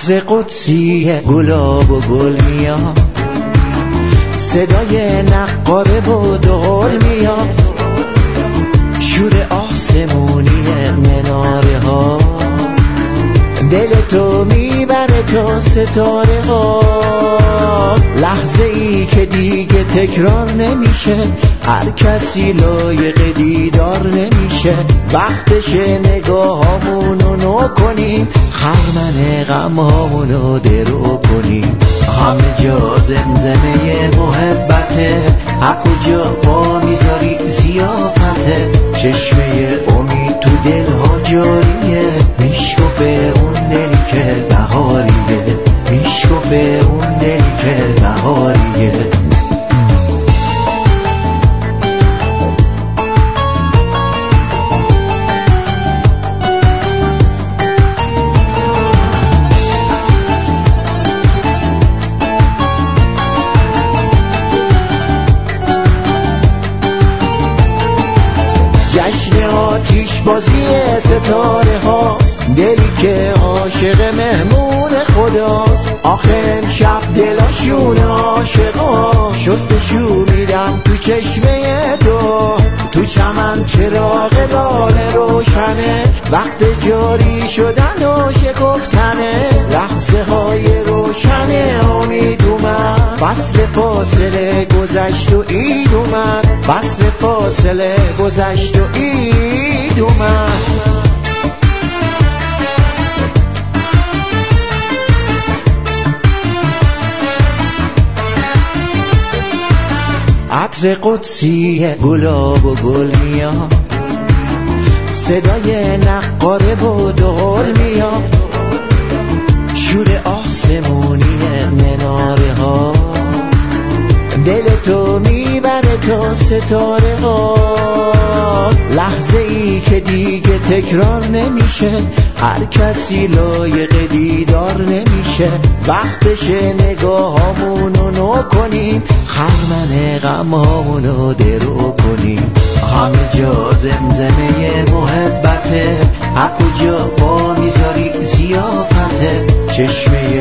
عطر قدسی گلاب و گل میاد، صدای نقاره و دهل میاد، شور آسمونی مناره ها دل تو میبره تا ستاره ها. لحظه ای که دیگه تکرار نمیشه، هر کسی لایق دیدار نمیشه. وقتش نگاهامونو نو کنیم، خرمن غمهامونو درو کنیم. همه جا زمزمه محبته، حق و جا پا میذاری زیافته. چشمه امید تو دلها جاریه، میشکفه اون دلی که بهاریه، میشکفه اون دلی که بهاریه. جشن آتیش بازی ستاره هاست، دلی که عاشق مهمون خداست. آخه امشب دلاشون عاشقا، شستشو میدم تو چشمه تو چمن چراغ لاله روشنه. وقت جاری شدن و شکفتنه، لحظه های روشن امید اومد. فصل فاصله گذشت و عید اومد، فصل فاصله گذشت و عید اومد. عطر قدسی گلاب و گل میاد، صدای نقاره و دهل میاد، شور آسمونی مناره ها دل تو میبره تا ستاره ها. لحظه ای که دیگه تکرار نمیشه، هر کسی لایق دیدار نمیشه. وقتش نگاهامونو نو کنیم، خرمن غمهامونو درو کنیم. همه جا زمزمه محبته، حق و جا پا میذاری زیافته. چشمه